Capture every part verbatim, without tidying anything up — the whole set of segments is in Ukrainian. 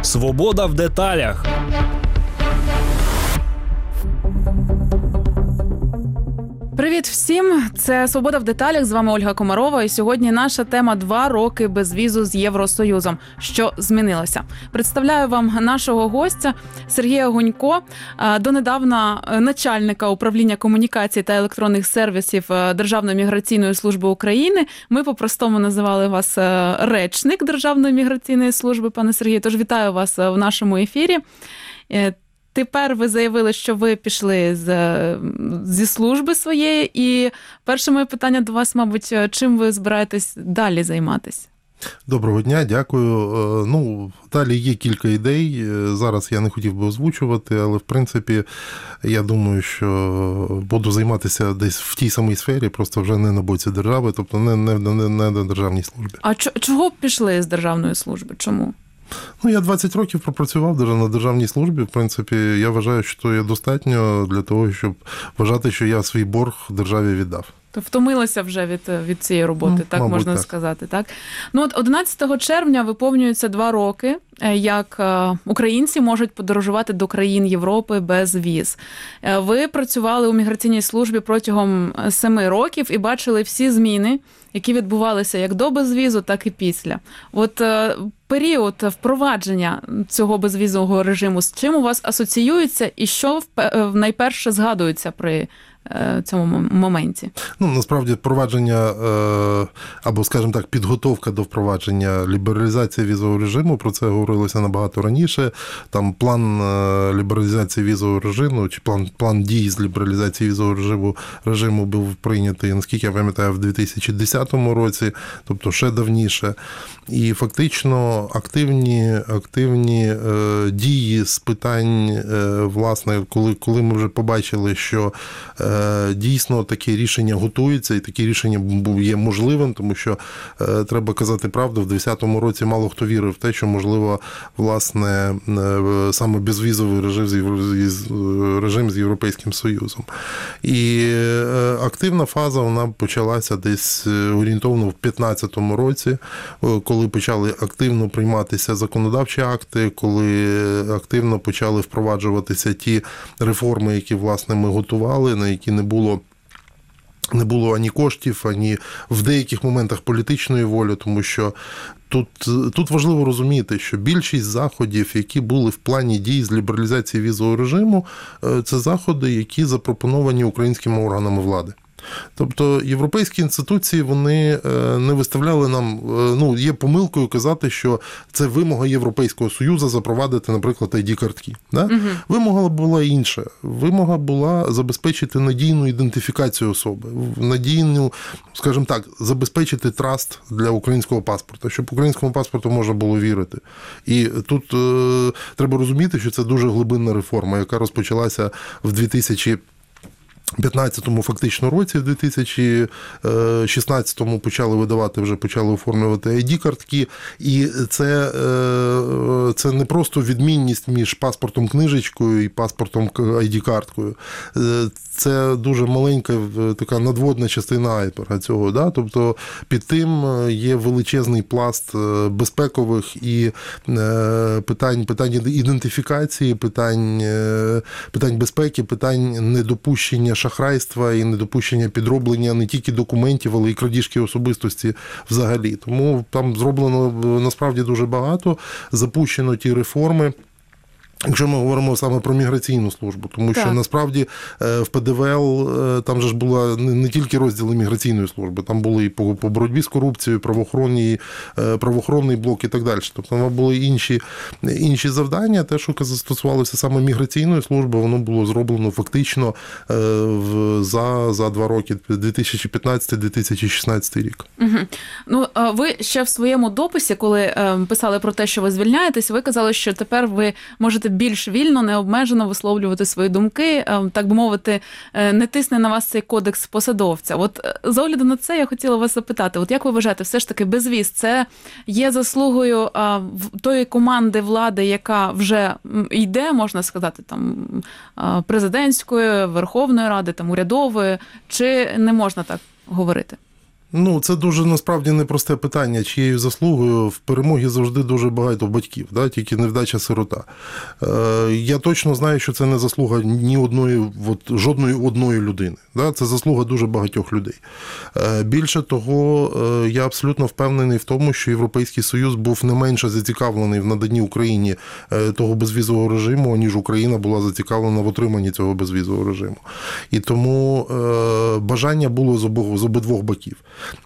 Свобода в деталях. Привіт всім! Це «Свобода в деталях», з вами Ольга Комарова. І сьогодні наша тема «Два роки безвізу з Євросоюзом. Що змінилося?». Представляю вам нашого гостя Сергія Гунько, донедавна начальника управління комунікацій та електронних сервісів Державної міграційної служби України. Ми по-простому називали вас речник Державної міграційної служби, пане Сергію. Тож вітаю вас в нашому ефірі. Тепер ви заявили, що ви пішли з, зі служби своєї, і перше моє питання до вас, мабуть, чим ви збираєтесь далі займатися? Доброго дня, дякую. Ну, далі є кілька ідей, зараз я не хотів би озвучувати, але в принципі я думаю, що буду займатися десь в тій самій сфері, просто вже не на боці держави, тобто не, не, не, не на державній службі. А чого пішли з державної служби? Чому? Ну, я двадцять років пропрацював на державній службі. В принципі, я вважаю, що є достатньо для того, щоб вважати, що я свій борг державі віддав. То втомилася вже від, від цієї роботи, ну, так мабуть, можна так. сказати, так? Ну, от одинадцятого червня виповнюється два роки, як українці можуть подорожувати до країн Європи без віз. Ви працювали у міграційній службі протягом семи років і бачили всі зміни, які відбувалися як до безвізу, так і після. От період впровадження цього безвізового режиму, з чим у вас асоціюється і що найперше згадується при цьому моменті? Ну, насправді, впровадження, або, скажімо так, підготовка до впровадження лібералізації візового режиму, про це говорилося набагато раніше. Там план лібералізації візового режиму, чи план, план дій з лібералізації візового режиму, режиму був прийнятий, наскільки я пам'ятаю, в дві тисячі десятому році, тобто ще давніше. І фактично активні, активні е, дії з питань, е, власне, коли, коли ми вже побачили, що е, дійсно таке рішення готується, і таке рішення є можливим, тому що е, треба казати правду, в десятому році мало хто вірив в те, що можливо, власне, е, саме безвізовий режим з, режим з Європейським Союзом. І е, активна фаза, вона почалася десь орієнтовно в п'ятнадцятому році, коли почали активно прийматися законодавчі акти, коли активно почали впроваджуватися ті реформи, які, власне, ми готували, на які не було не було ані коштів, ані в деяких моментах політичної волі, тому що Тут, тут важливо розуміти, що більшість заходів, які були в плані дій з лібералізації візового режиму, це заходи, які запропоновані українськими органами влади. Тобто європейські інституції, вони не виставляли нам, ну, є помилкою казати, що це вимога Європейського Союзу запровадити, наприклад, ай ді-картки. Да? Угу. Вимога була інша. Вимога була забезпечити надійну ідентифікацію особи, надійну, скажімо так, забезпечити траст для українського паспорта, щоб українському паспорту можна було вірити. І тут е, треба розуміти, що це дуже глибинна реформа, яка розпочалася в дві тисячі п'ятнадцятому фактично році, в дві тисячі шістнадцятому почали видавати, вже почали оформлювати ай ді-картки, і це, це не просто відмінність між паспортом-книжечкою і паспортом ай ді-карткою. Це дуже маленька така надводна частина айсберга цього. Да? Тобто під тим є величезний пласт безпекових і питань, питань ідентифікації, питань, питань безпеки, питань недопущення шахрайства і недопущення підроблення не тільки документів, але й крадіжки особистості взагалі. Тому там зроблено насправді дуже багато, запущено ті реформи, якщо ми говоримо саме про міграційну службу, тому так. що насправді в пе де ве ел там же ж була не тільки розділи міграційної служби, там були і по, по боротьбі з корупцією, правоохоронний, правоохоронний блок і так далі. Тобто там були інші, інші завдання. Те, що стосувалося саме міграційної служби, воно було зроблено фактично за, за два роки, дві тисячі п'ятнадцятий - дві тисячі шістнадцятий рік. Угу. Ну, ви ще в своєму дописі, коли писали про те, що ви звільняєтесь, ви казали, що тепер ви можете більш вільно, необмежено висловлювати свої думки, так би мовити, не тисне на вас цей кодекс посадовця. От з огляду на це я хотіла вас запитати, от як ви вважаєте, все ж таки безвіз, це є заслугою тої команди влади, яка вже йде, можна сказати, там президентської, Верховної Ради, там урядової, чи не можна так говорити? Ну, це дуже насправді непросте питання, чиєю заслугою. В перемогі завжди дуже багато батьків, да? Тільки невдача сирота. Е, я точно знаю, що це не заслуга ні одної, от, жодної одної людини. Да? Це заслуга дуже багатьох людей. Е, більше того, е, я абсолютно впевнений в тому, що Європейський Союз був не менше зацікавлений в наданні Україні е, того безвізового режиму, ніж Україна була зацікавлена в отриманні цього безвізового режиму. І тому е, бажання було з обох, з обидвох боків.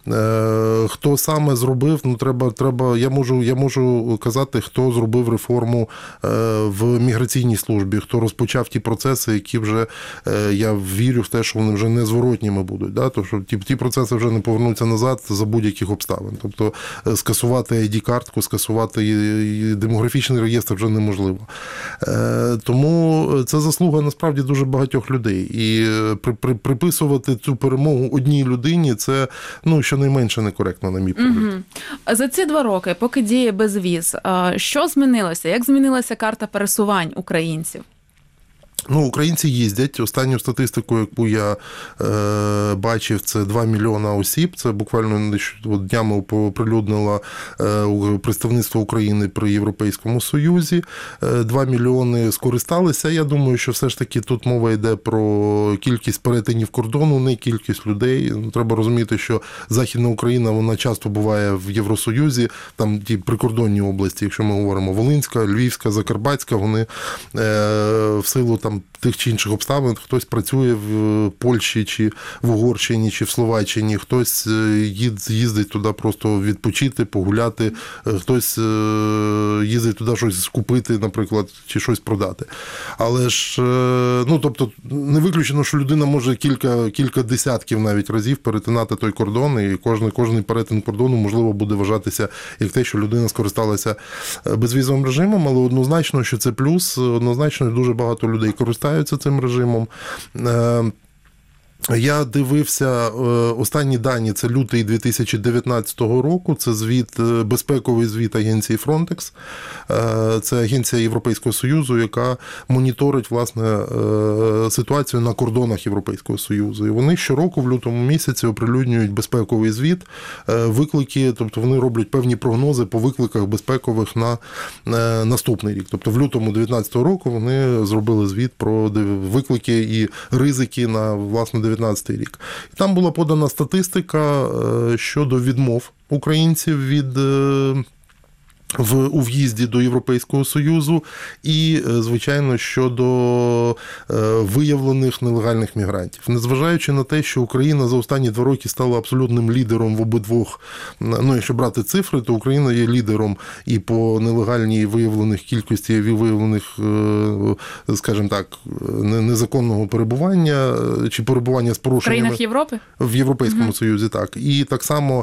Хто саме зробив, ну треба, треба, я можу, я можу казати, хто зробив реформу в міграційній службі, хто розпочав ті процеси, які вже, я вірю в те, що вони вже незворотніми будуть, да? Тому що ті, ті процеси вже не повернуться назад за будь-яких обставин. Тобто скасувати ай ді-картку, скасувати демографічний реєстр вже неможливо. Тому це заслуга насправді дуже багатьох людей. І при, при, приписувати цю перемогу одній людині, це, ну, щонайменше некоректно, на мій погляд. Угу. За ці два роки, поки діє безвіз, що змінилося? Як змінилася карта пересувань українців? Ну, українці їздять. Останню статистику, яку я е, бачив, це два мільйона осіб. Це буквально днями оприлюднило е, представництво України при Європейському Союзі. Е, два мільйони скористалися. Я думаю, що все ж таки тут мова йде про кількість перетинів кордону, не кількість людей. Треба розуміти, що Західна Україна, вона часто буває в Євросоюзі, там ті прикордонні області, якщо ми говоримо Волинська, Львівська, Закарпатська, вони е, в силу там тих чи інших обставин, хтось працює в Польщі, чи в Угорщині, чи в Словаччині, хтось їздить туди просто відпочити, погуляти, хтось їздить туди щось скупити, наприклад, чи щось продати. Але ж, ну, тобто, не виключено, що людина може кілька, кілька десятків навіть разів перетинати той кордон, і кожен, кожен перетин кордону, можливо, буде вважатися як те, що людина скористалася безвізовим режимом, але однозначно, що це плюс, однозначно, дуже багато людей користаються цим режимом. Я дивився останні дані, це лютий дві тисячі дев'ятнадцятого року, це звіт, безпековий звіт агенції Frontex. Це агенція Європейського Союзу, яка моніторить, власне, ситуацію на кордонах Європейського Союзу. І вони щороку в лютому місяці оприлюднюють безпековий звіт, виклики, тобто вони роблять певні прогнози по викликах безпекових на наступний рік. Тобто в лютому дев'ятнадцятого року вони зробили звіт про виклики і ризики на, власне, дев'ятнадцятий рік. І там була подана статистика щодо відмов українців від в у в'їзді до Європейського Союзу і, звичайно, щодо виявлених нелегальних мігрантів. Незважаючи на те, що Україна за останні два роки стала абсолютним лідером в обидвох, ну, якщо брати цифри, то Україна є лідером і по нелегальній виявлених кількості виявлених, скажімо так, незаконного перебування чи перебування з порушеннями. В країнах Європи? В Європейському угу. Союзі, так. І так само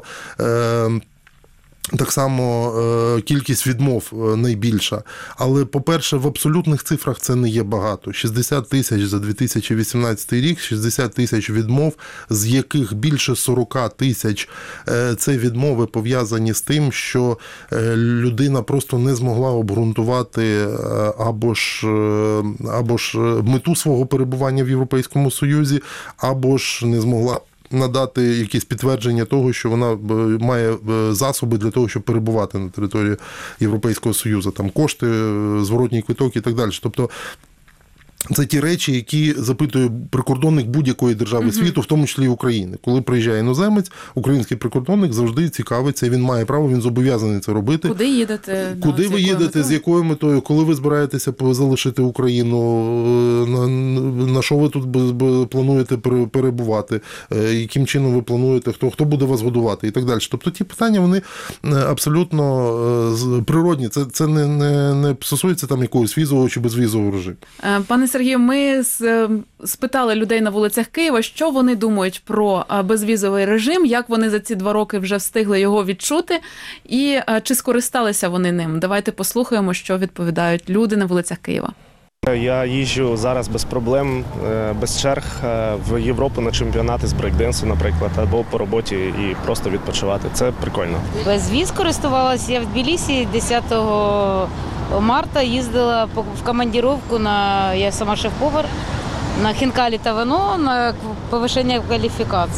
Так само кількість відмов найбільша. Але, по-перше, в абсолютних цифрах це не є багато. шістдесят тисяч за дві тисячі вісімнадцятий рік, шістдесят тисяч відмов, з яких більше сорок тисяч – це відмови пов'язані з тим, що людина просто не змогла обґрунтувати або ж, або ж мету свого перебування в Європейському Союзі, або ж не змогла надати якісь підтвердження того, що вона має засоби для того, щоб перебувати на території Європейського Союзу, там кошти, зворотній квиток і так далі. Тобто це ті речі, які запитує прикордонник будь-якої держави uh-huh. світу, в тому числі і України. Коли приїжджає іноземець, український прикордонник завжди цікавиться, він має право, він зобов'язаний це робити. Куди їдете? Куди да, ви їдете, метою? З якою метою, коли ви збираєтеся залишити Україну, на, на що ви тут плануєте перебувати, яким чином ви плануєте, хто, хто буде вас годувати і так далі. Тобто ті питання, вони абсолютно природні. Це, це не, не, не стосується там якогось візового чи безвізового режиму. Пане Сергію, ми спитали людей на вулицях Києва, що вони думають про безвізовий режим, як вони за ці два роки вже встигли його відчути і чи скористалися вони ним. Давайте послухаємо, що відповідають люди на вулицях Києва. Я їжджу зараз без проблем, без черг в Європу на чемпіонати з брейкденсу, наприклад, або по роботі і просто відпочивати. Це прикольно. Безвіз користувалася я в Тбілісі десятого марта, їздила в командировку, на, я сама шеф-повар, на хінкалі та вино, на повищення кваліфікації.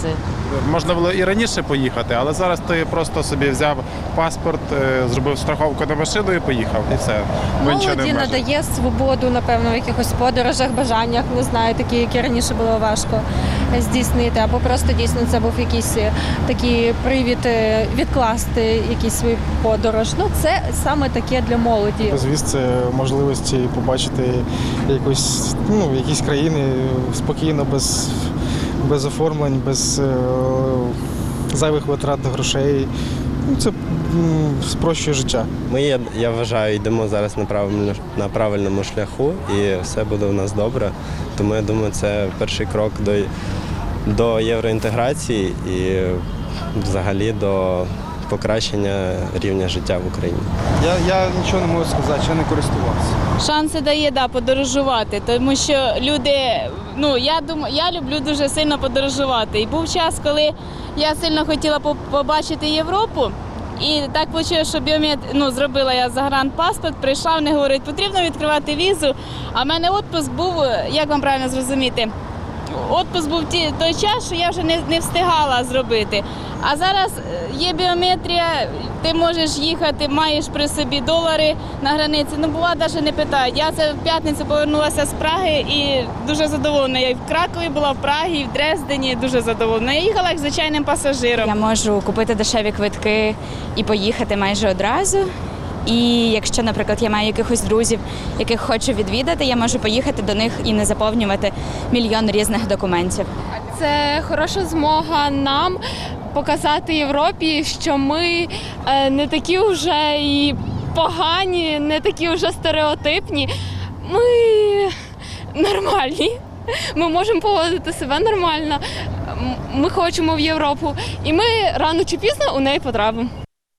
можна було і раніше поїхати, але зараз ти просто собі взяв паспорт, зробив страховку на машину і поїхав, і все. Бо нічого не Молоді обмежує. надає свободу, напевно, в якихось подорожах, бажаннях, не знаю, такі, які раніше було важко здійснити, або просто дійсно це був якийсь такий привід е, відкласти якийсь свою подорож. Ну, це саме таке для молоді. Безвіз – це можливості побачити якусь, ну, якісь країни спокійно, без, без оформлень, без е, зайвих витрат грошей. Ну, це м, спрощує життя. Ми, я, я вважаю, йдемо зараз на правильному, на правильному шляху і все буде у нас добре. Тому я думаю, це перший крок до, до євроінтеграції і взагалі до покращення рівня життя в Україні. Я, я нічого не можу сказати, що я не користувався. Шанси дає, да, подорожувати, тому що люди, ну, я думаю, я люблю дуже сильно подорожувати. І був час, коли я сильно хотіла побачити Європу, і так вийшло, що біомет, ну, зробила я загранпаспорт, прийшла, вони говорять, потрібно відкривати візу, а в мене відпуск був, як вам правильно зрозуміти, відпуск був ті, той час, що я вже не, не встигала зробити. А зараз є біометрія, ти можеш їхати, маєш при собі долари на границі. Ну, бува, навіть не питають. Я це в п'ятницю повернулася з Праги і дуже задоволена. Я і в Кракові була, в Прагі, і в Дрездені, дуже задоволена. Я їхала як звичайним пасажиром. Я можу купити дешеві квитки і поїхати майже одразу. І якщо, наприклад, я маю якихось друзів, яких хочу відвідати, я можу поїхати до них і не заповнювати мільйон різних документів. Це хороша змога нам показати Європі, що ми не такі вже і погані, не такі вже стереотипні. Ми нормальні, ми можемо поводити себе нормально, ми хочемо в Європу, і ми рано чи пізно у неї потрапимо.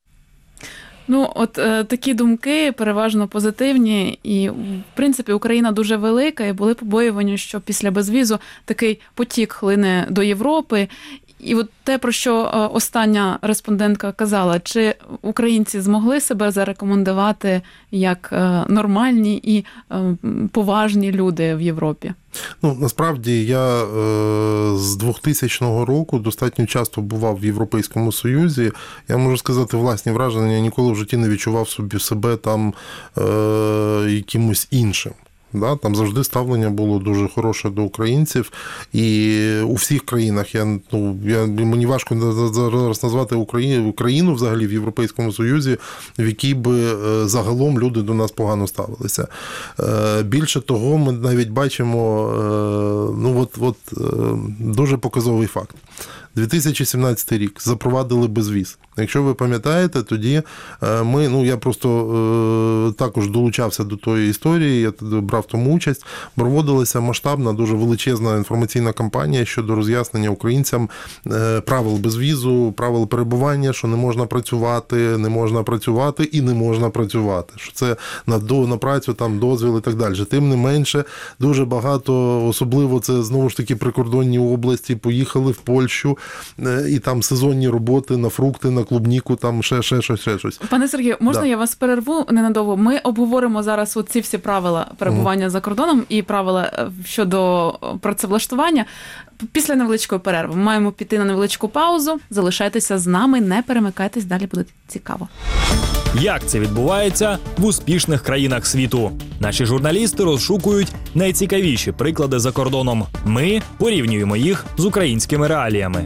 Ну, от е, такі думки переважно позитивні, і в принципі Україна дуже велика, і були побоювання, що після безвізу такий потік хлине до Європи. І от те, про що е, остання респондентка казала, чи українці змогли себе зарекомендувати як е, нормальні і е, поважні люди в Європі? Ну, насправді, я е, з двохтисячного року достатньо часто бував в Європейському Союзі. Я можу сказати власні враження, я ніколи в житті не відчував собі себе там е, якимось іншим. Да, там завжди ставлення було дуже хороше до українців, і у всіх країнах, я, ну, я, мені важко зараз назвати Україну, Україну взагалі в Європейському Союзі, в якій би загалом люди до нас погано ставилися. Більше того, ми навіть бачимо, ну, от, от, дуже показовий факт. дві тисячі сімнадцятий рік запровадили безвіз. Якщо ви пам'ятаєте, тоді ми, ну я просто е, також долучався до тої історії, я брав тому участь, проводилася масштабна, дуже величезна інформаційна кампанія щодо роз'яснення українцям е, правил безвізу, правил перебування, що не можна працювати, не можна працювати і не можна працювати. Що це на, до, на працю, там, дозвіл і так далі. Тим не менше, дуже багато, особливо це, знову ж таки, прикордонні області, поїхали в Польщу, і там сезонні роботи на фрукти, на клубніку, там ще, ще щось, ще щось. Пане Сергію, можна да. я вас перерву ненадовго? Ми обговоримо зараз ці всі правила перебування mm. за кордоном і правила щодо працевлаштування. Після невеличкої перерви ми маємо піти на невеличку паузу. Залишайтеся з нами, не перемикайтесь, далі буде цікаво. Як це відбувається в успішних країнах світу? Наші журналісти розшукують найцікавіші приклади за кордоном. Ми порівнюємо їх з українськими реаліями.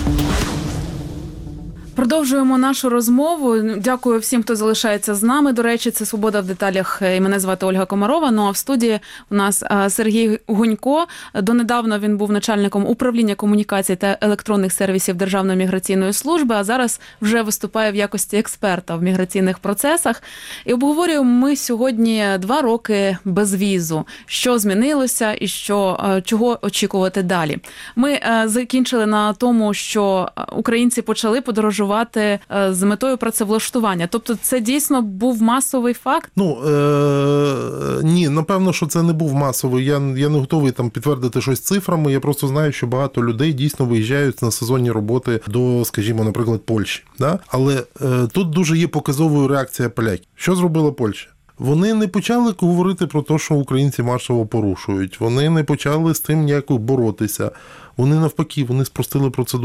Продовжуємо нашу розмову. Дякую всім, хто залишається з нами. До речі, це «Свобода в деталях» і мене звати Ольга Комарова. Ну а в студії у нас Сергій Гунько. Донедавна він був начальником управління комунікацій та електронних сервісів Державної міграційної служби, а зараз вже виступає в якості експерта в міграційних процесах. І обговорюємо ми сьогодні два роки безвізу. Що змінилося і що, чого очікувати далі. Ми закінчили на тому, що українці почали подорожувати з метою працевлаштування. Тобто це дійсно був масовий факт? Ну, е- ні, напевно, що це не був масовий. Я, я не готовий там підтвердити щось цифрами. Я просто знаю, що багато людей дійсно виїжджають на сезонні роботи до, скажімо, наприклад, Польщі. Да? Але е- тут дуже є показовою реакція поляків. Що зробила Польща? Вони не почали говорити про те, що українці масово порушують. Вони не почали з тим ніяк боротися. Вони навпаки, вони спростили процедуру.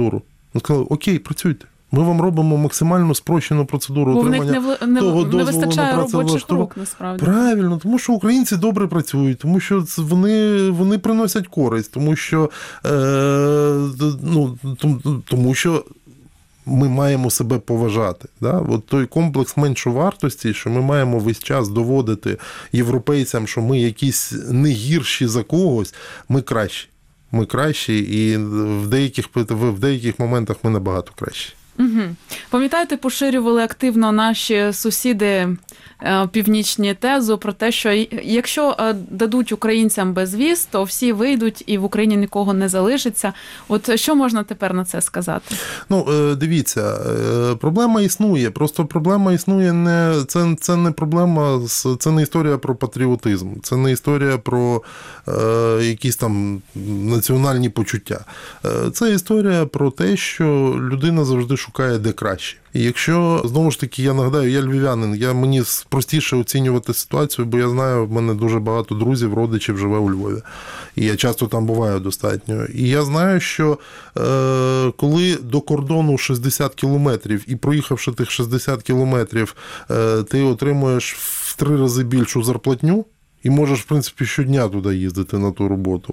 Вони сказали, окей, працюйте. Ми вам робимо максимально спрощену процедуру Бо в них отримання не, не, того не дозволу вистачає на робочих працевлаштування. рук, насправді. Правильно, тому що українці добре працюють, тому що вони, вони приносять користь, тому що, е, ну, тому що ми маємо себе поважати. Да? От той комплекс меншовартості, що ми маємо весь час доводити європейцям, що ми якісь не гірші за когось, ми кращі. Ми кращі, і в деяких, в деяких моментах ми набагато кращі. Угу. Пам'ятаєте, поширювали активно наші сусіди е, північні тезу про те, що якщо е, дадуть українцям безвіз, то всі вийдуть і в Україні нікого не залишиться. От що можна тепер на це сказати? Ну, е, дивіться, е, проблема існує. Просто проблема існує не це, це не проблема, це не історія про патріотизм, це не історія про е, якісь там національні почуття. Е, це історія про те, що людина завжди шукає де краще. І якщо, знову ж таки, я нагадаю, я львів'янин, я, мені простіше оцінювати ситуацію, бо я знаю, в мене дуже багато друзів, родичів живе у Львові. І я часто там буваю достатньо. І я знаю, що е, коли до кордону шістдесят кілометрів, і проїхавши тих шістдесят кілометрів, е, ти отримуєш в три рази більшу зарплатню, і можеш, в принципі, щодня туди їздити на ту роботу,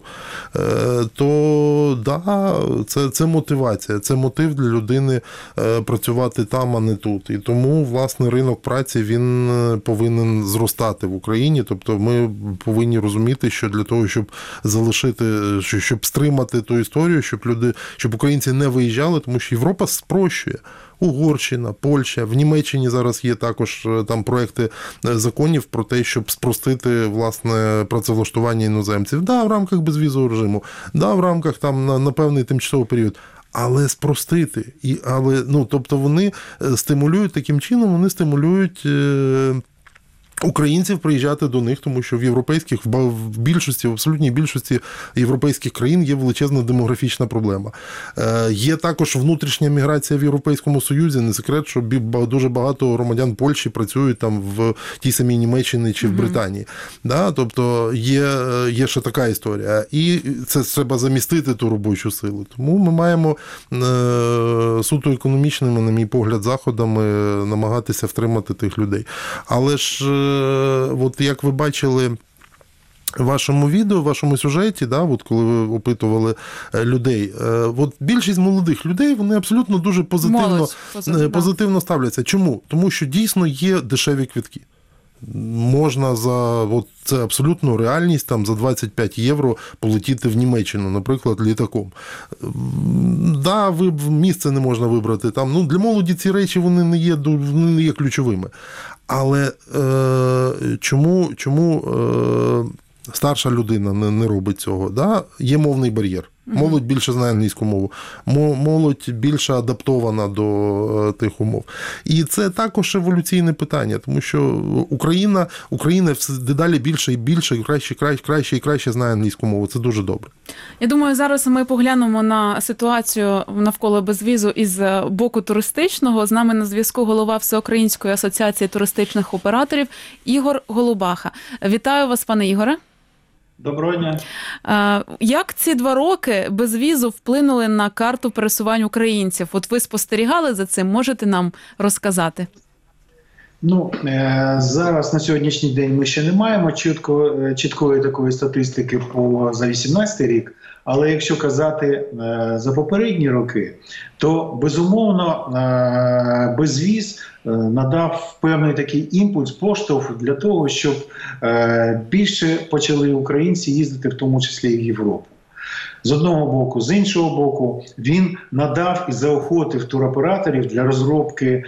то да, це, це мотивація, це мотив для людини працювати там, а не тут. І тому, власне, ринок праці, він повинен зростати в Україні. Тобто ми повинні розуміти, що для того, щоб залишити, щоб стримати ту історію, щоб люди, щоб українці не виїжджали, тому що Європа спрощує. Угорщина, Польща, в Німеччині зараз є також там проекти законів про те, щоб спростити, власне, працевлаштування іноземців. Да, в рамках безвізового режиму, да, в рамках там на, на певний тимчасовий період. Але спростити. І, але, ну, тобто вони стимулюють таким чином, вони стимулюють е, українців приїжджати до них, тому що в європейських, в більшості, в абсолютній більшості європейських країн є величезна демографічна проблема. Е, є також внутрішня міграція в Європейському Союзі. Не секрет, що дуже багато громадян Польщі працюють там в тій самій Німеччині чи в Британії. Mm-hmm. Да? Тобто є, є ще така історія. І це треба замістити ту робочу силу. Тому ми маємо е, суто економічними, на мій погляд, заходами намагатися втримати тих людей. Але ж от як ви бачили в вашому відео, в вашому сюжеті, да, от коли ви опитували людей, от більшість молодих людей, вони абсолютно дуже позитивно, Молодь, позитивно. позитивно ставляться. Чому? Тому що дійсно є дешеві квитки. Можна за, от це абсолютно реальність, там за двадцять п'ять євро полетіти в Німеччину, наприклад, літаком. Да, ви місце не можна вибрати. Там, ну, для молоді ці речі вони не є, вони не є ключовими. Але е, чому, чому е, старша людина не, не робить цього? Да? Є мовний бар'єр. Молодь більше знає англійську мову. Молодь більше адаптована до тих умов. І це також еволюційне питання, тому що Україна, Україна дедалі більше і більше, краще, краще, краще і краще знає англійську мову. Це дуже добре. Я думаю, зараз ми поглянемо на ситуацію навколо безвізу із боку туристичного. З нами на зв'язку голова Всеукраїнської асоціації туристичних операторів Ігор Голубаха. Вітаю вас, пане Ігоре. Доброго дня. Як ці два роки безвізу вплинули на карту пересувань українців? От ви спостерігали за цим, можете нам розказати? Ну, зараз на сьогоднішній день ми ще не маємо чітко, чіткої такої статистики по, за вісімнадцятий рік, але якщо казати за попередні роки, то безумовно безвіз надав певний такий імпульс, поштовх для того, щоб більше почали українці їздити, в тому числі і в Європу. З одного боку, з іншого боку, він надав і заохотив туроператорів для розробки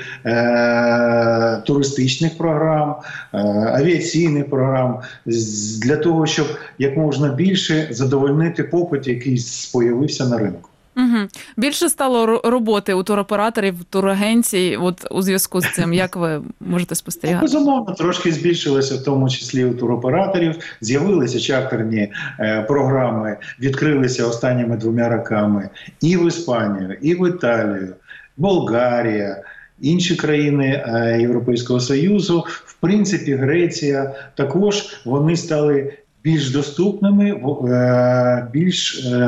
е, туристичних програм, е, авіаційних програм, для того, щоб як можна більше задовольнити попит, який появився на ринку. Угу. Більше стало роботи у туроператорів, турагенцій, от у зв'язку з цим, як ви можете спостерігати? Безумовно, трошки збільшилося, в тому числі у туроператорів, з'явилися чартерні е, програми, відкрилися останніми двома роками і в Іспанію, і в Італію, Болгарія, інші країни е, Європейського Союзу, в принципі, Греція, також вони стали більш доступними, е, більш... Е,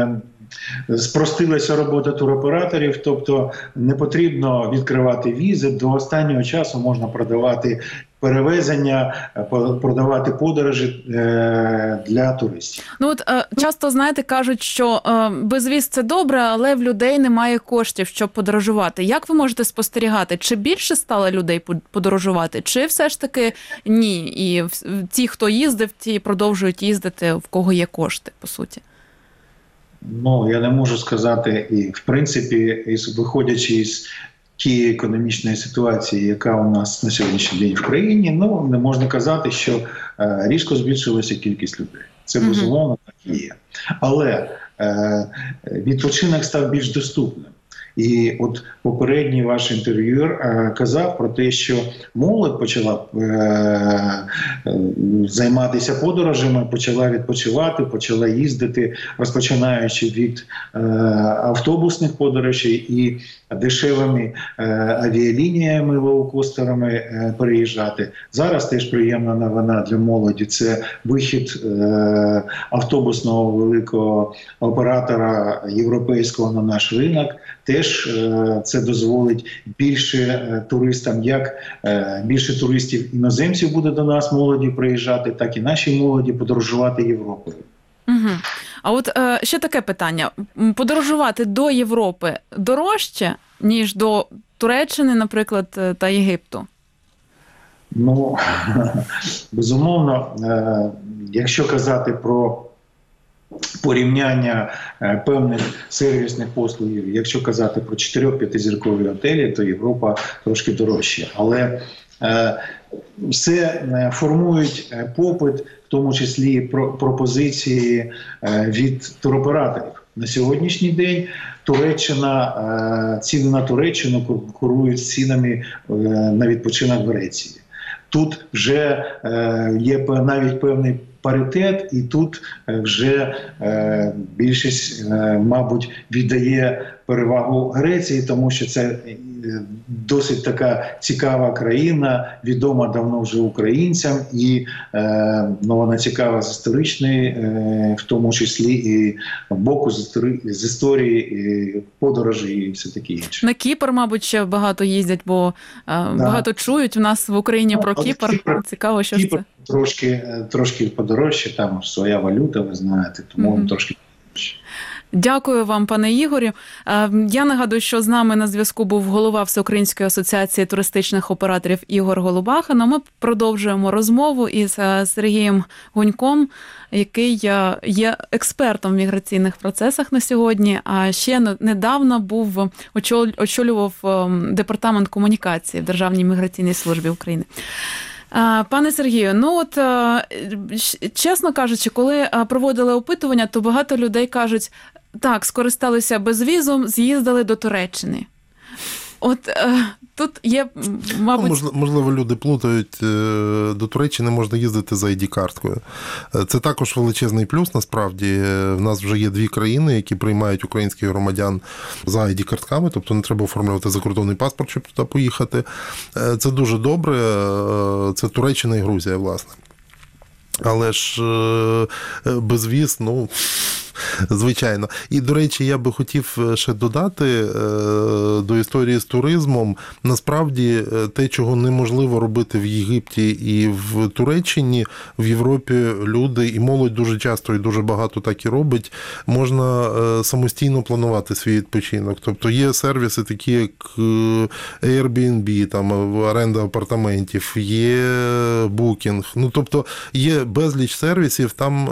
Спростилася робота туроператорів, тобто не потрібно відкривати візи, до останнього часу можна продавати перевезення, продавати подорожі для туристів. Ну от часто, знаєте, кажуть, що безвіз – це добре, але в людей немає коштів, щоб подорожувати. Як ви можете спостерігати? Чи більше стало людей подорожувати, чи все ж таки ні? І ті, хто їздив, ті продовжують їздити, в кого є кошти, по суті? Ну, я не можу сказати, і в принципі, виходячи із тієї економічної ситуації, яка у нас на сьогоднішній день в країні, ну, не можна казати, що е, різко збільшилася кількість людей. Це, безумовно, так і є. Але е, відпочинок став більш доступним. І от попередній ваш інтерв'юер е, казав про те, що молодь почала е, е, займатися подорожами, почала відпочивати, почала їздити, розпочинаючи від е, автобусних подорожей і дешевими е, авіалініями, лоукостерами е, переїжджати. Зараз теж приємна новина для молоді – це вихід е, автобусного великого оператора європейського на наш ринок. Теж е, це дозволить більше е, туристам, як е, більше туристів іноземців буде до нас молоді приїжджати, так і нашій молоді подорожувати Європою. Угу. А от е, ще таке питання. Подорожувати до Європи дорожче, ніж до Туреччини, наприклад, та Єгипту? Ну, безумовно, е, якщо казати про порівняння е, певних сервісних послугів, якщо казати про чотири-п'ятизіркові готелі, то Європа трошки дорожча. Але е, все е, формують е, попит, в тому числі про, пропозиції е, від туроператорів. На сьогоднішній день Туреччина, е, ціни на Туреччину конкурують з цінами е, на відпочинок в Греції. Тут вже е, є навіть певний паритет, і тут вже е, більшість, е, мабуть, віддає перевагу Греції, тому що це е, досить така цікава країна, відома давно вже українцям, і е, ну, вона цікава з історичної, е, в тому числі і боку з, з історії, і подорожі і все таке інше. На Кіпр, мабуть, ще багато їздять, бо е, да. багато чують в нас в Україні ну, про Кіпр. Кіпр. Цікаво, що Кіпр це. Трошки, трошки подорожче, там своя валюта, ви знаєте, тому mm-hmm. трошки подорожче. Дякую вам, пане Ігорю. Я нагадую, що з нами на зв'язку був голова Всеукраїнської асоціації туристичних операторів Ігор Голубаха. Ми продовжуємо розмову із Сергієм Гуньком, який є експертом в міграційних процесах на сьогодні, а ще недавно був очолював департамент комунікації в Державній міграційній службі України. Пане Сергію, ну от, чесно кажучи, коли проводили опитування, то багато людей кажуть, так, скористалися безвізом, з'їздили до Туреччини. От тут є, мабуть... Ну, можливо, люди плутають, до Туреччини можна їздити за ай ді-карткою. Це також величезний плюс, насправді. В нас вже є дві країни, які приймають українських громадян за ай ді-картками, тобто не треба оформлювати закордонний паспорт, щоб туди поїхати. Це дуже добре. Це Туреччина і Грузія, власне. Але ж безвіз, ну... Звичайно. І, до речі, я би хотів ще додати до історії з туризмом. Насправді, те, чого неможливо робити в Єгипті і в Туреччині, в Європі люди і молодь дуже часто і дуже багато так і робить, можна самостійно планувати свій відпочинок. Тобто є сервіси такі, як Airbnb, там, оренда апартаментів, є Booking. Ну, тобто є безліч сервісів, там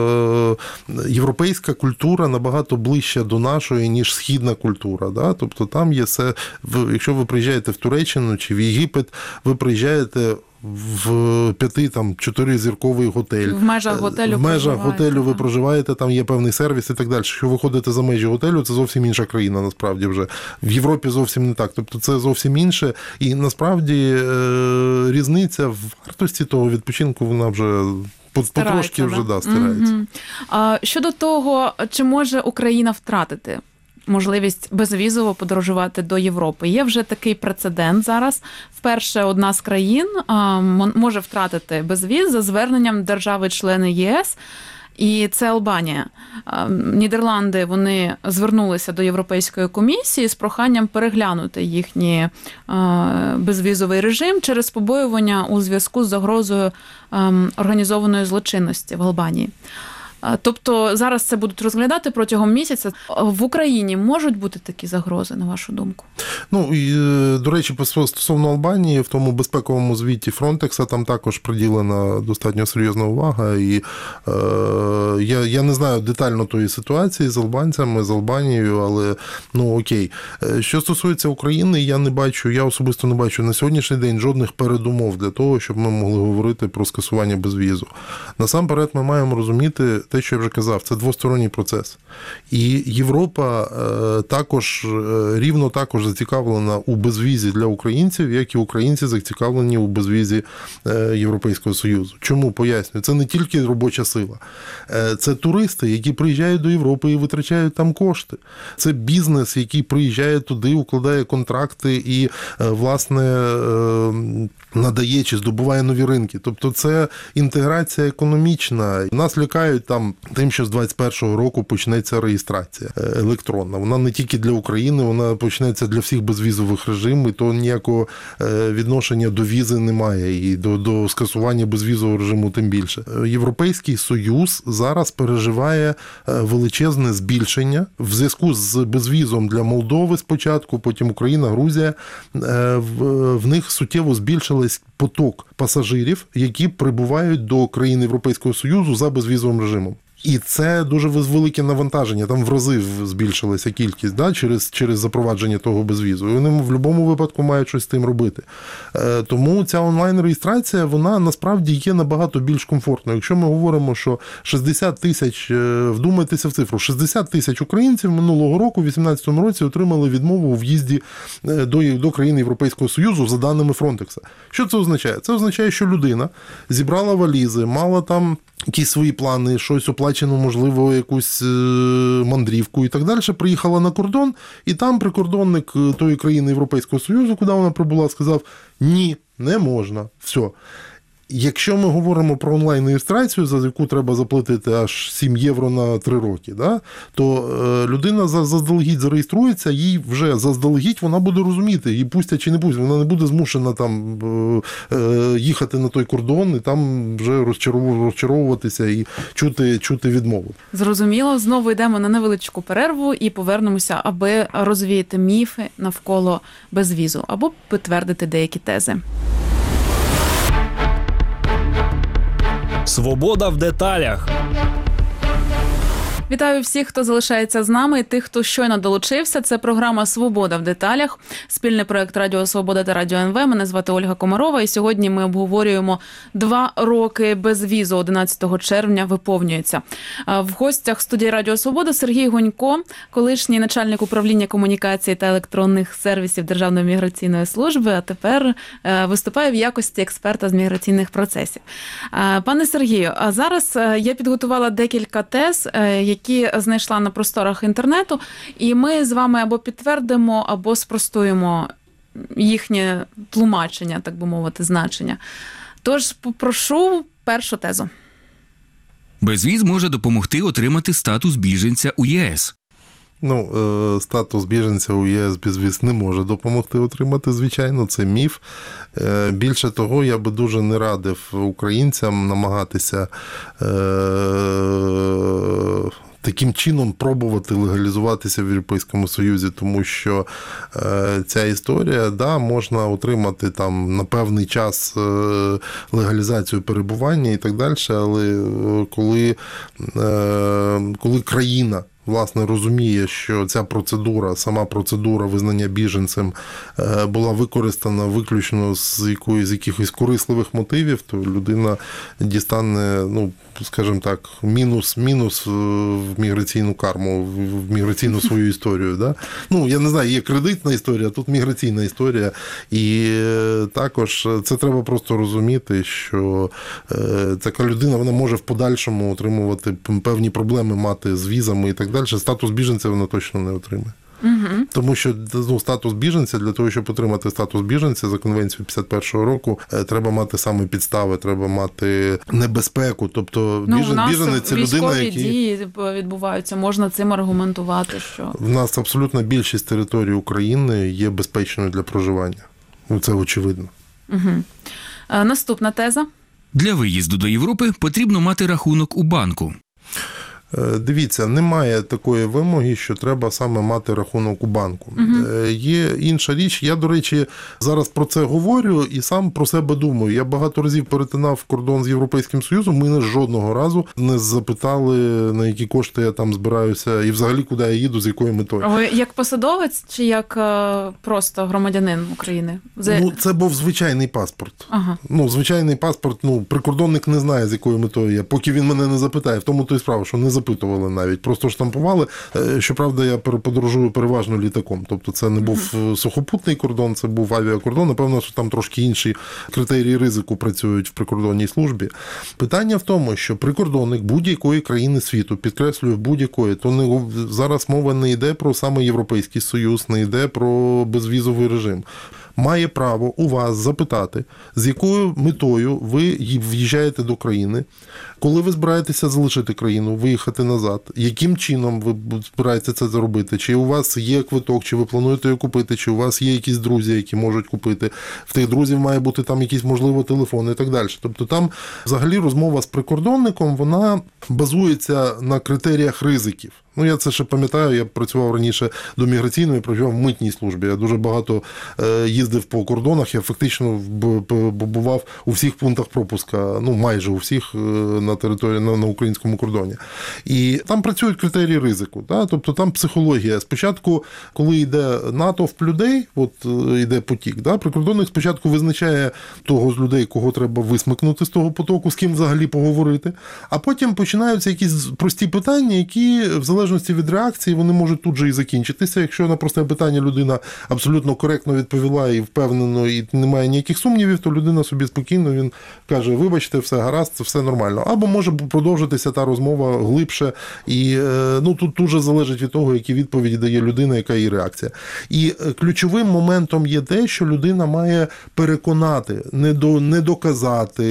європейська культура набагато ближча до нашої, ніж східна культура. Да? Тобто там є все, якщо ви приїжджаєте в Туреччину чи в Єгипет, ви приїжджаєте в п'яти, там, чотиризірковий готель. В межах готелю В межах готелю ви проживаєте, там є певний сервіс і так далі. Якщо ви ходите за межі готелю, це зовсім інша країна, насправді, вже. В Європі зовсім не так. Тобто це зовсім інше. І, насправді, різниця в вартості того відпочинку, вона вже... Потрошки вже, да, стирається. Угу. А щодо того, чи може Україна втратити можливість безвізово подорожувати до Європи? Є вже такий прецедент зараз. Вперше одна з країн а, може втратити безвіз за зверненням держави-члени ЄС. і це Албанія. Нідерланди, вони звернулися до Європейської комісії з проханням переглянути їхній безвізовий режим через побоювання у зв'язку з загрозою організованої злочинності в Албанії. Тобто зараз це будуть розглядати протягом місяця. В Україні можуть бути такі загрози, на вашу думку? Ну, і, до речі, стосовно Албанії, в тому безпековому звіті Фронтекса там також приділена достатньо серйозна увага. І е, я, я не знаю детально тої ситуації з албанцями, з Албанією, але, ну, окей. Що стосується України, я не бачу, я особисто не бачу на сьогоднішній день жодних передумов для того, щоб ми могли говорити про скасування безвізу. Насамперед, ми маємо розуміти те, що я вже казав, це двосторонній процес. І Європа е, також, е, рівно також зацікавлена у безвізі для українців, як і українці зацікавлені у безвізі е, Європейського Союзу. Чому? Пояснюю. Це не тільки робоча сила. Е, це туристи, які приїжджають до Європи і витрачають там кошти. Це бізнес, який приїжджає туди, укладає контракти і, е, власне, е, надає чи здобуває нові ринки. Тобто це інтеграція економічна. Нас лякають там тим, що з двадцять першого року почнеться реєстрація електронна. Вона не тільки для України, вона почнеться для всіх безвізових режимів, і то ніякого відношення до візи немає, і до, до скасування безвізового режиму тим більше. Європейський Союз зараз переживає величезне збільшення в зв'язку з безвізом для Молдови спочатку, потім Україна, Грузія. В них суттєво збільшилась поток пасажирів, які прибувають до країн Європейського Союзу за безвізовим режимом. І це дуже велике навантаження, там в рази збільшилася кількість, да, через, через запровадження того безвізу. І вони в будь-якому випадку мають щось з тим робити. Тому ця онлайн-реєстрація, вона насправді є набагато більш комфортною. Якщо ми говоримо, що шістдесят тисяч, вдумайтеся в цифру, шістдесят тисяч українців минулого року, в дві тисячі вісімнадцятому році, отримали відмову у в'їзді до, до країн Європейського Союзу за даними Фронтекса. Що це означає? Це означає, що людина зібрала валізи, мала там якісь свої плани, щось оплачено, можливо, якусь мандрівку і так далі, приїхала на кордон, і там прикордонник тої країни Європейського Союзу, куди вона прибула, сказав: ні, не можна, все. Якщо ми говоримо про онлайн-реєстрацію, за яку треба заплатити аж сім євро на три роки, да, то людина заздалегідь зареєструється, їй вже заздалегідь вона буде розуміти, її пустять чи не пустять, вона не буде змушена там їхати на той кордон і там вже розчаровуватися і чути, чути відмову. Зрозуміло. Знову йдемо на невеличку перерву і повернемося, аби розвіяти міфи навколо безвізу або підтвердити деякі тези. Свобода в деталях. Вітаю всіх, хто залишається з нами, і тих, хто щойно долучився. Це програма «Свобода в деталях», спільний проект Радіо Свобода та Радіо ен ве. Мене звати Ольга Комарова, і сьогодні ми обговорюємо два роки безвізу. одинадцятого червня виповнюється. В гостях студії Радіо Свобода Сергій Гонько, колишній начальник управління комунікації та електронних сервісів Державної міграційної служби, а тепер виступає в якості експерта з міграційних процесів. Пане Сергію, а зараз я підготувала декілька тез, які які знайшла на просторах інтернету, і ми з вами або підтвердимо, або спростуємо їхнє тлумачення, так би мовити, значення. Тож попрошу першу тезу. Безвіз може допомогти отримати статус біженця у ЄС. Ну, статус біженця у ЄС безвіз не може допомогти отримати, звичайно, це міф. Більше того, я би дуже не радив українцям намагатися таким чином пробувати легалізуватися в Європейському Союзі, тому що е, ця історія, да, можна отримати там на певний час е, легалізацію перебування і так далі, але коли, е, коли країна власне розуміє, що ця процедура, сама процедура визнання біженцем була використана виключно з якоїсь з якихось корисливих мотивів, то людина дістане, ну, скажімо так, мінус, мінус в міграційну карму, в міграційну свою історію. Да? Ну, я не знаю, є кредитна історія, а тут міграційна історія. І також це треба просто розуміти, що така людина, вона може в подальшому отримувати певні проблеми, мати з візами і так далі. Статус біженця вона точно не отримає. Угу. Тому що ну, статус біженця, для того, щоб отримати статус біженця за конвенцією п'ятдесят першого року, треба мати саме підстави, треба мати небезпеку. Тобто ну, біжен, біженець – це людина, військові які... дії відбуваються, можна цим аргументувати, що... В нас абсолютно більшість території України є безпечною для проживання. Ну, це очевидно. Угу. Наступна теза. Для виїзду до Європи потрібно мати рахунок у банку. Дивіться, немає такої вимоги, що треба саме мати рахунок у банку. Uh-huh. Є інша річ. Я, до речі, зараз про це говорю і сам про себе думаю. Я багато разів перетинав кордон з Європейським Союзом, мене жодного разу не запитали, на які кошти я там збираюся і взагалі куди я їду, з якою метою. Ви як посадовець чи як просто громадянин України? За... Ну, це був звичайний паспорт. Ага. Ну, звичайний паспорт, ну, прикордонник не знає, з якою метою я, поки він мене не запитає. В тому то й справа, що не запитували навіть, просто штампували. Щоправда, я подорожую переважно літаком. Тобто це не був сухопутний кордон, це був авіакордон. Напевно, що там трошки інші критерії ризику працюють в прикордонній службі. Питання в тому, що прикордонник будь-якої країни світу, підкреслюю, будь-якої, то не, зараз мова не йде про саме Європейський Союз, не йде про безвізовий режим. Має право у вас запитати, з якою метою ви в'їжджаєте до країни, коли ви збираєтеся залишити країну, виїхати назад, яким чином ви збираєтеся це зробити, чи у вас є квиток, чи ви плануєте його купити, чи у вас є якісь друзі, які можуть купити, в тих друзів має бути там якісь, можливо, телефони і так далі. Тобто там взагалі розмова з прикордонником, вона базується на критеріях ризиків. Ну, я це ще пам'ятаю, я працював раніше до міграційної, працював в митній службі. Я дуже багато їздив по кордонах, я фактично бував у всіх пунктах пропуска, ну, майже у всіх на території, на, на українському кордоні. І там працюють критерії ризику, да? Тобто там психологія. Спочатку, коли йде натовп людей, от йде потік, да? Прикордонник спочатку визначає того з людей, кого треба висмикнути з того потоку, з ким взагалі поговорити, а потім починаються якісь прості питання, які в залежності від реакції вони можуть тут же і закінчитися. Якщо на просте питання людина абсолютно коректно відповіла і впевнено, і немає ніяких сумнівів, то людина собі спокійно, він каже, вибачте, все гаразд, це все нормально. Або може продовжитися та розмова глибше, і ну, тут дуже залежить від того, які відповіді дає людина, яка її реакція. І ключовим моментом є те, що людина має переконати, не, до, не доказати,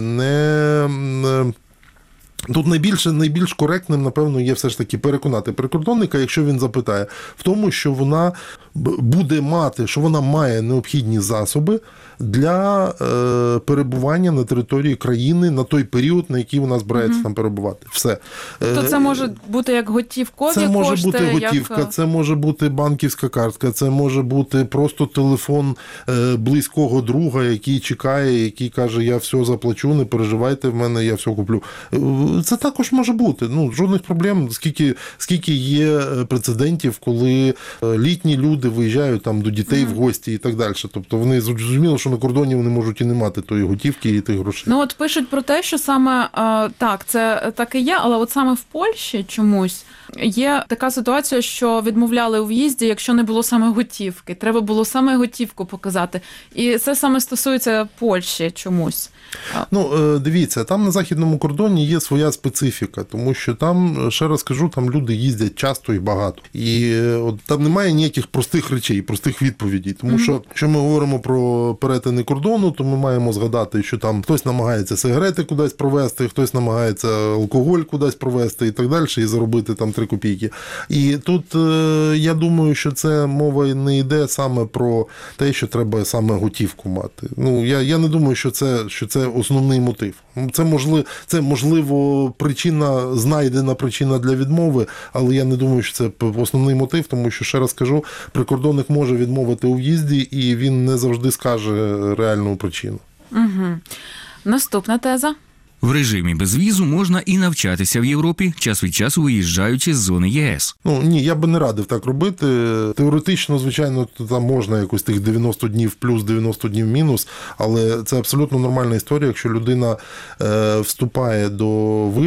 не... Тут найбільше, найбільш коректним, напевно, є все ж таки переконати прикордонника, якщо він запитає, в тому, що вона буде мати, що вона має необхідні засоби для е, перебування на території країни на той період, на який вона збирається mm-hmm. там перебувати. Все. То це може бути як готівкові кошти? Це може кошти, бути готівка, як... це може бути банківська картка, це може бути просто телефон е, близького друга, який чекає, який каже, я все заплачу, не переживайте, в мене я все куплю. Це також може бути. Ну, жодних проблем, скільки, скільки є прецедентів, коли літні люди виїжджають там до дітей mm-hmm. в гості і так далі. Тобто вони зрозуміли, що на кордоні вони можуть і не мати тої готівки і тих грошей. Ну, от пишуть про те, що саме, так, це так і є, але от саме в Польщі чомусь є така ситуація, що відмовляли у в'їзді, якщо не було саме готівки. Треба було саме готівку показати. І це саме стосується Польщі чомусь. Ну, дивіться, там на західному кордоні є своя специфіка, тому що там, ще раз кажу, там люди їздять часто і багато. І от там немає ніяких простих речей, простих відповідей. Тому mm-hmm. що, якщо ми говоримо про перетини кордону, то ми маємо згадати, що там хтось намагається сигарети кудись провезти, хтось намагається алкоголь кудись провезти і так далі, і заробити там три копійки. І тут, я думаю, що це мова не йде саме про те, що треба саме готівку мати. Ну, я, я не думаю, що це, що це основний мотив. Це можливо, це, можливо, причина, знайдена причина для відмови, але я не думаю, що це основний мотив, тому що, ще раз кажу, прикордонник може відмовити у в'їзді, і він не завжди скаже реальну причину. Угу. Наступна теза. В режимі безвізу можна і навчатися в Європі, час від часу виїжджаючи з зони ЄС. Ну, ні, я би не радив так робити. Теоретично, звичайно, там можна якось тих дев'яносто днів плюс, дев'яносто днів мінус, але це абсолютно нормальна історія, якщо людина е, вступає до вишу,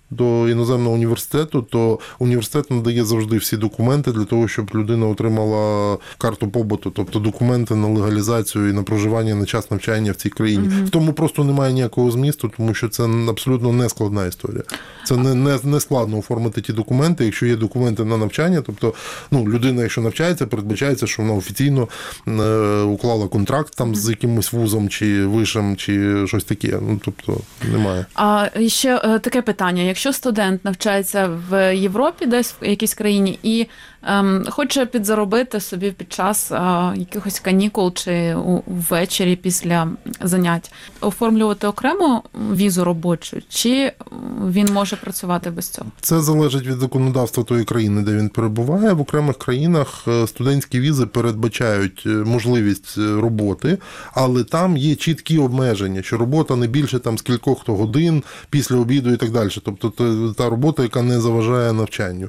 до іноземного університету, то університет надає завжди всі документи для того, щоб людина отримала карту побуту, тобто документи на легалізацію і на проживання на час навчання в цій країні. Mm-hmm. В тому просто немає ніякого змісту, тому що це абсолютно не складна історія. Це не, не, не складно оформити ті документи, якщо є документи на навчання, тобто ну, людина, якщо навчається, передбачається, що вона офіційно е, уклала контракт там з якимось вузом чи вишем, чи щось таке. Ну, тобто немає. А ще е, таке питання. Якщо студент навчається в Європі, десь в якійсь країні, і ем, хоче підзаробити собі під час е, якихось канікул чи у, ввечері після занять, оформлювати окремо візу робочу, чи він може працювати без цього? Це залежить від законодавства тої країни, де він перебуває. В окремих країнах студентські візи передбачають можливість роботи, але там є чіткі обмеження, що робота не більше там з кількох годин після обіду і так далі. Тобто та робота, яка не заважає навчанню.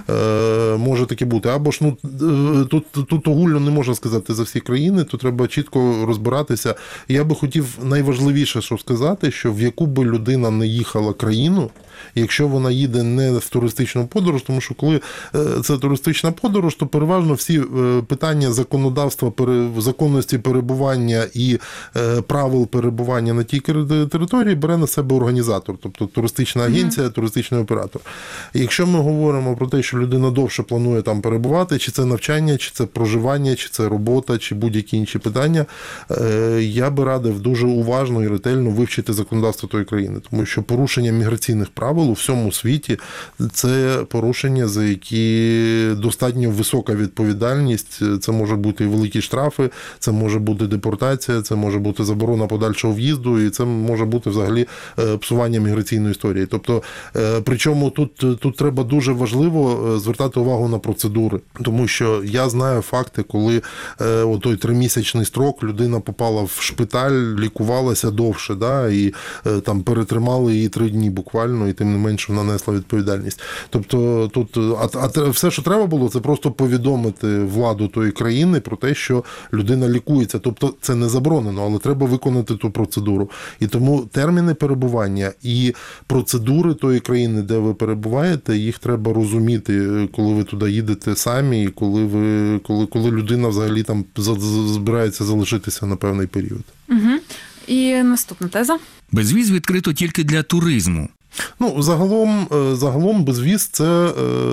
Е, може таке бути. Або ж ну, тут, тут огульно не можна сказати за всі країни, то треба чітко розбиратися. Я би хотів найважливіше, що сказати, що в яку би людина не їхала країну, якщо вона їде не в туристичну подорож, тому що коли це туристична подорож, то переважно всі питання законодавства, законності перебування і правил перебування на тій території бере на себе організатор, тобто туристична агенція, туристичний оператор. Якщо ми говоримо про те, що людина довше планує там перебувати, чи це навчання, чи це проживання, чи це робота, чи будь-які інші питання, я би радив дуже уважно і ретельно вивчити законодавство тої країни, тому що порушення міграційних правил у всьому світі – це порушення, за які достатньо висока відповідальність. Це може бути і великі штрафи, це може бути депортація, це може бути заборона подальшого в'їзду, і це може бути взагалі псування міграційної історії. Тобто, причому тут, тут треба дуже важливо звертати увагу на процедури, тому що я знаю факти, коли о той тримісячний строк людина попала в шпиталь, лікувалася довше, да, і там перетримали її три дні буквально, і тим не менше вона несла відповідальність. Тобто тут, а, а все, що треба було, це просто повідомити владу тої країни про те, що людина лікується. Тобто це не заборонено, але треба виконати ту процедуру. І тому терміни перебування і процедури тої країни, де ви перебуваєте, їх треба розуміти, коли ви туди їдете самі, і коли ви, коли, коли людина взагалі там збирається залишитися на певний період. Угу. І наступна теза. Безвіз відкрито тільки для туризму. Ну, загалом, загалом безвіз – це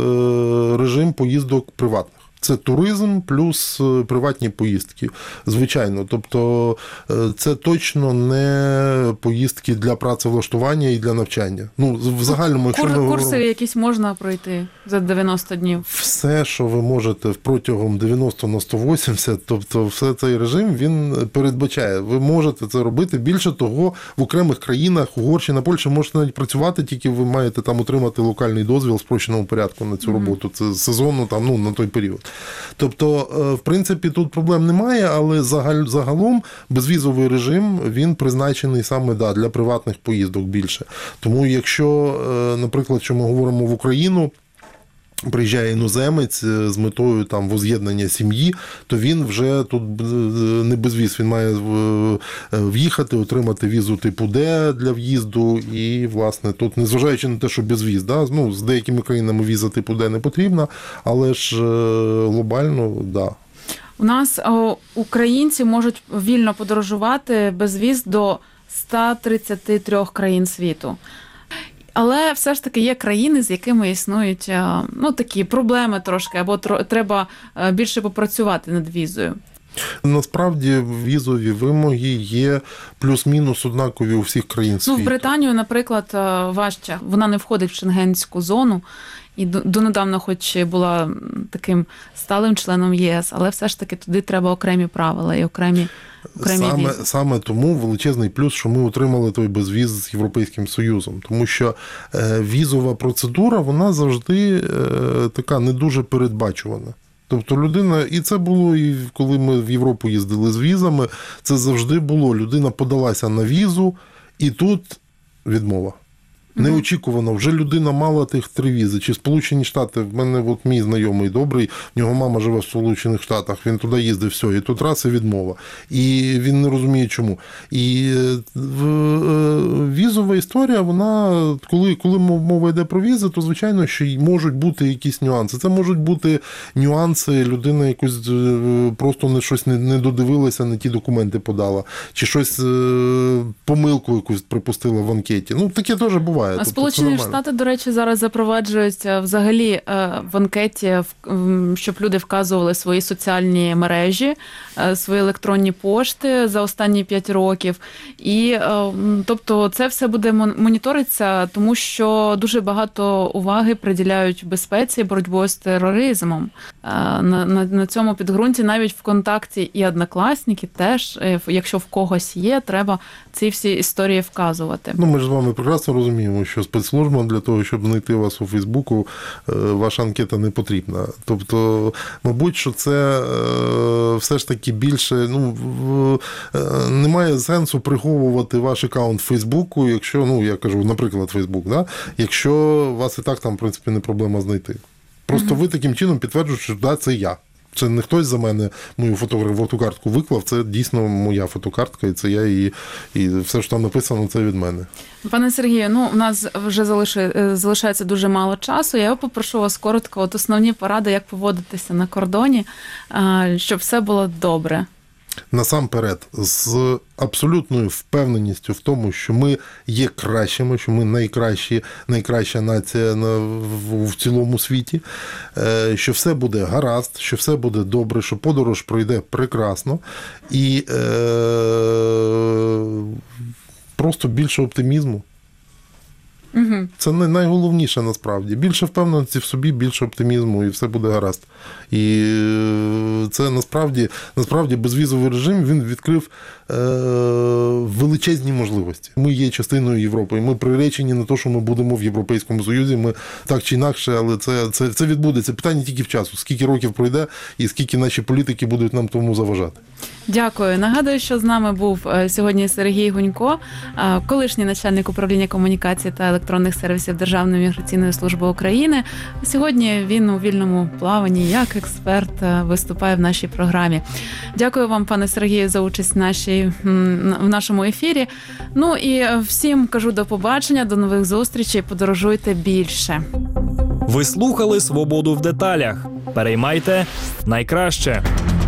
режим поїздок приватних. Це туризм плюс приватні поїздки, звичайно. Тобто це точно не поїздки для працевлаштування і для навчання. Ну, в загальному, якщо Кур, ми курси говоримо, якісь можна пройти за дев'яносто днів? Все, що ви можете протягом дев'яносто на сто вісімдесят, тобто все цей режим, він передбачає. Ви можете це робити. Більше того, в окремих країнах, Угорщина, Польща, можете навіть працювати, тільки ви маєте там отримати локальний дозвіл в спрощеному порядку на цю роботу. Це сезонно, там, ну, на той період. Тобто, в принципі, тут проблем немає, але загалом безвізовий режим, він призначений саме да, для приватних поїздок більше. Тому якщо, наприклад, що ми говоримо в Україну, приїжджає іноземець з метою там воз'єднання сім'ї, то він вже тут не безвіз, він має в'їхати, отримати візу типу Д для в'їзду, і, власне, тут, незважаючи на те, що безвіз, да, ну, з деякими країнами віза типу Д не потрібна, але ж глобально, да. У нас о, українці можуть вільно подорожувати без віз до ста тридцяти трьох країн світу. Але все ж таки є країни, з якими існують ну, такі проблеми трошки, або треба більше попрацювати над візою. Насправді візові вимоги є плюс-мінус однакові у всіх країн світу. Ну, в Британію, наприклад, важче. Вона не входить в шенгенську зону. І донедавна хоч була таким сталим членом ЄС, але все ж таки туди треба окремі правила і окремі, окремі саме, візи. Саме тому величезний плюс, що ми отримали той безвіз з Європейським Союзом. Тому що е, візова процедура, вона завжди е, така не дуже передбачувана. Тобто людина, і це було, і коли ми в Європу їздили з візами, це завжди було. Людина подалася на візу, і тут відмова. Неочікувано. Вже людина мала тих три візи. Чи Сполучені Штати, в мене от мій знайомий добрий, в нього мама живе в Сполучених Штатах, він туди їздив, все, і тут раз і відмова. І він не розуміє, чому. І візова історія, вона, коли, коли мова йде про візи, то, звичайно, що й можуть бути якісь нюанси. Це можуть бути нюанси, людина якось просто не щось не, не додивилася, не ті документи подала, чи щось, помилку якусь припустила в анкеті. Ну, таке теж буває. А Сполучені Штати, до речі, зараз запроваджують взагалі в анкеті, щоб люди вказували свої соціальні мережі, свої електронні пошти за останні п'ять років. І, тобто, це все буде моніторитися, тому що дуже багато уваги приділяють безпеці, боротьбою з тероризмом. На, на, на цьому підґрунті навіть ВКонтакті і Однокласники теж, якщо в когось є, треба ці всі історії вказувати. Ну, ми ж з вами прекрасно розуміємо, що спецслужбам для того, щоб знайти вас у Фейсбуку, ваша анкета не потрібна. Тобто, мабуть, що це все ж таки більше, ну, немає сенсу приховувати ваш аккаунт в Фейсбуку, якщо, ну, я кажу, наприклад, Фейсбук, да? Якщо вас і так там, в принципі, не проблема знайти. Просто mm-hmm. ви таким чином підтверджуєте, що да, це я. Це не хтось за мене мою фотокартку виклав, це дійсно моя фотокартка, і це я, і, і все, що там написано, це від мене. Пане Сергію, ну, у нас вже залиши, залишається дуже мало часу. Я попрошу вас коротко, от основні поради, як поводитися на кордоні, щоб все було добре. Насамперед, з абсолютною впевненістю в тому, що ми є кращими, що ми найкращі, найкраща нація на, в, в цілому світі, що все буде гаразд, що все буде добре, що подорож пройде прекрасно, і е, просто більше оптимізму. Угу. Це найголовніше насправді. Більше впевненості в собі, більше оптимізму, і все буде гаразд. І це насправді, насправді безвізовий режим, він відкрив е, величезні можливості. Ми є частиною Європи, і ми приречені на те, що ми будемо в Європейському Союзі, ми так чи інакше, але це, це, це відбудеться. Питання тільки в часу, скільки років пройде і скільки наші політики будуть нам тому заважати. Дякую. Нагадую, що з нами був сьогодні Сергій Гунько, колишній начальник управління комунікації та електронних сервісів Державної міграційної служби України. Сьогодні він у вільному плаванні як експерт виступає в нашій програмі. Дякую вам, пане Сергію, за участь в, нашій, в нашому ефірі. Ну і всім кажу до побачення, до нових зустрічей, подорожуйте більше. Ви слухали «Свободу в деталях». Переймайте найкраще.